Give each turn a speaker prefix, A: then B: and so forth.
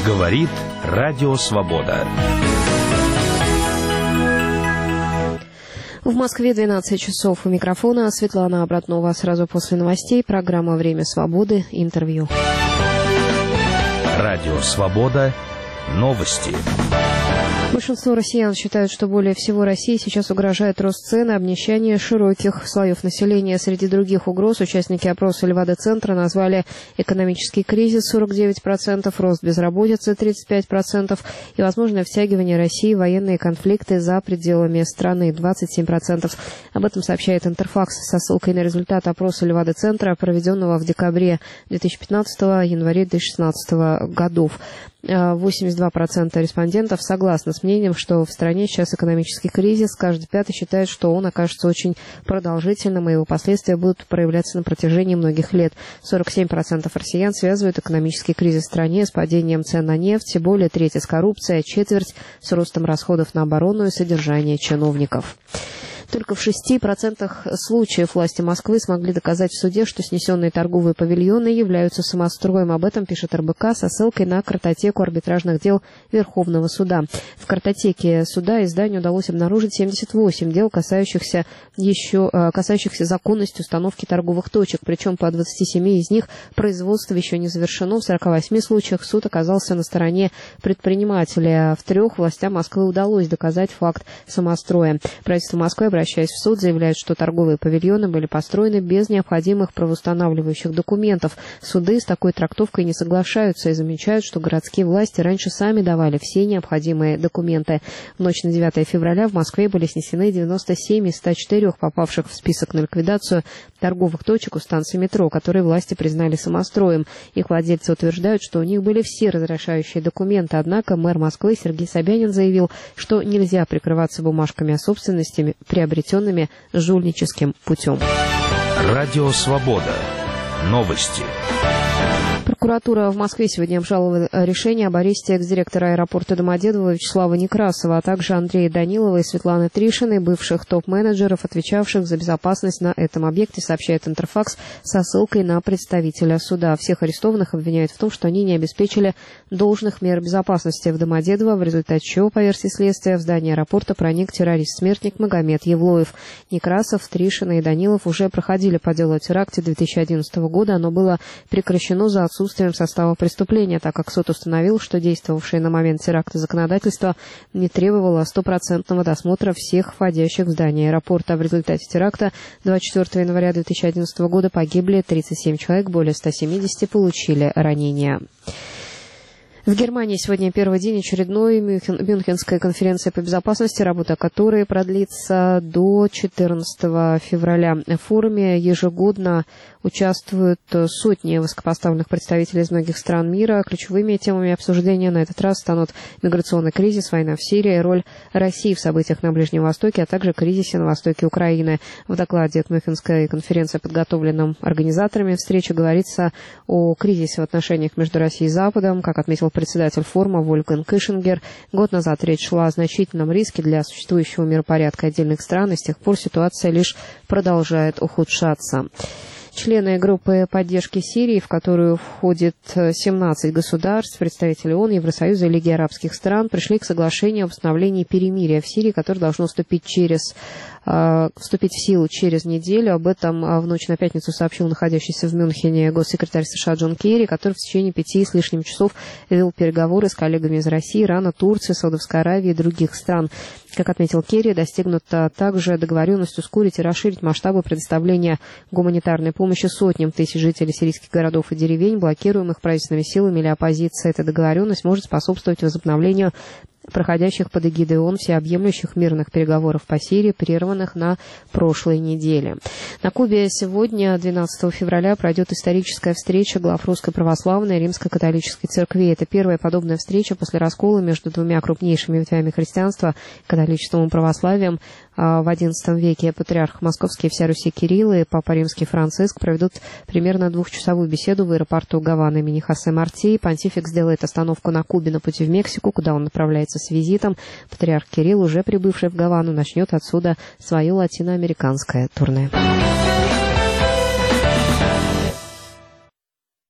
A: Говорит Радио Свобода.
B: В Москве 12 часов. У микрофона Светлана Обратнова. Сразу после новостей программа «Время свободы». Интервью.
A: Радио Свобода. Новости.
B: Большинство россиян считают, что более всего России сейчас угрожает рост цен и обнищание широких слоев населения. Среди других угроз участники опроса Левада-центра назвали экономический кризис 49%, рост безработицы 35% и возможное втягивание России в военные конфликты за пределами страны 27%. Об этом сообщает Интерфакс со ссылкой на результат опроса Левада-центра, проведенного в декабре 2015 и январе 2016 годов. 82% респондентов согласны с мнением, что в стране сейчас экономический кризис. Каждый пятый считает, что он окажется очень продолжительным, и его последствия будут проявляться на протяжении многих лет. 47% россиян связывают экономический кризис в стране с падением цен на нефть, более трети с коррупцией, а четверть с ростом расходов на оборону и содержание чиновников. Только в 6% случаев власти Москвы смогли доказать в суде, что снесенные торговые павильоны являются самостроем. Об этом пишет РБК со ссылкой на картотеку арбитражных дел Верховного суда. В картотеке суда изданию удалось обнаружить 78 дел, касающихся законности установки торговых точек. Причем по 27 из них производство еще не завершено. В 48 случаях суд оказался на стороне предпринимателя. В 3 властям Москвы удалось доказать факт самостроя. Правительство Москвы, обращаясь в суд, заявляет, что торговые павильоны были построены без необходимых правоустанавливающих документов. Суды с такой трактовкой не соглашаются и замечают, что городские власти раньше сами давали все необходимые документы. В ночь на 9 февраля в Москве были снесены 97 из 104 попавших в список на ликвидацию торговых точек у станции метро, которые власти признали самостроем. Их владельцы утверждают, что у них были все разрешающие документы, однако мэр Москвы Сергей Собянин заявил, что нельзя прикрываться бумажками о собственности, приобретенными жульническим путем.
A: Радио Свобода. Новости.
B: Прокуратура в Москве сегодня обжаловала решение об аресте экс-директора аэропорта Домодедово Вячеслава Некрасова, а также Андрея Данилова и Светланы Тришиной, бывших топ-менеджеров, отвечавших за безопасность на этом объекте, сообщает Интерфакс со ссылкой на представителя суда. Всех арестованных обвиняют в том, что они не обеспечили должных мер безопасности в Домодедово, в результате чего, по версии следствия, в здание аэропорта проник террорист-смертник Магомед Евлоев. Некрасов, Тришина и Данилов уже проходили по делу о теракте 2011 года. Оно было прекращено за отсутствием состава преступления, так как суд установил, что действовавшее на момент теракта законодательство не требовало стопроцентного досмотра всех входящих в здание аэропорта. В результате теракта 24 января 2011 года погибли 37 человек, более 170 получили ранения. В Германии сегодня первый день очередной Мюнхенской конференции по безопасности, работа которой продлится до 14 февраля. В форуме ежегодно участвуют сотни высокопоставленных представителей из многих стран мира. Ключевыми темами обсуждения на этот раз станут миграционный кризис, война в Сирии, роль России в событиях на Ближнем Востоке, а также кризисе на востоке Украины. В докладе от Мюнхенской конференции, подготовленном организаторами встречи, говорится о кризисе в отношениях между Россией и Западом. Как отметил председатель форума Вольфганг Кишингер, год назад речь шла о значительном риске для существующего миропорядка отдельных стран, и с тех пор ситуация лишь продолжает ухудшаться. Члены группы поддержки Сирии, в которую входит 17 государств, представители ООН, Евросоюза и Лиги арабских стран, пришли к соглашению об установлении перемирия в Сирии, которое должно вступить в силу через неделю. Об этом в ночь на пятницу сообщил находящийся в Мюнхене госсекретарь США Джон Керри, который в течение 5 с лишним часов вел переговоры с коллегами из России, Ирана, Турции, Саудовской Аравии и других стран. Как отметил Керри, достигнута также договоренность ускорить и расширить масштабы предоставления гуманитарной помощи сотням тысяч жителей сирийских городов и деревень, блокируемых правительственными силами или оппозицией. Эта договоренность может способствовать возобновлению проходящих под эгидой ООН всеобъемлющих мирных переговоров по Сирии, прерванных на прошлой неделе. На Кубе сегодня, 12 февраля, пройдет историческая встреча глав Русской Православной и Римско-католической церкви. Это первая подобная встреча после раскола между двумя крупнейшими ветвями христианства, католичеством и православием. В XI веке патриарх Московский и вся Руси Кирилл и папа Римский Франциск проведут примерно двухчасовую беседу в аэропорту Гаваны имени Хосе Марти. Понтифик сделает остановку на Кубе на пути в Мексику, куда он направляется с визитом. Патриарх Кирилл, уже прибывший в Гавану, начнет отсюда свое латиноамериканское турне.